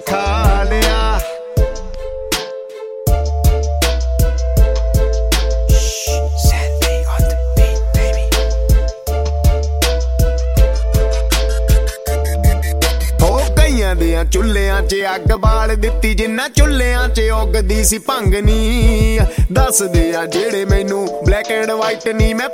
ਖਾ ਲਿਆ ਦਿਆਂ ਚੁੱਲ੍ਹਿਆਂ 'ਚ ਅੱਗ ਬਾਲ ਦਿੱਤੀ ਜਿੰਨਾ ਚੁੱਲ੍ਹਿਆਂ 'ਚ ਉੱਗਦੀ ਸੀ ਭੰਗ ਨੀ ਦੱਸਦੇ ਆ ਜਿਹੜੇ ਮੈਨੂੰ ਬਲੈਕ ਐਂਡ ਵਾਈਟ ਨੀ ਮੈਂ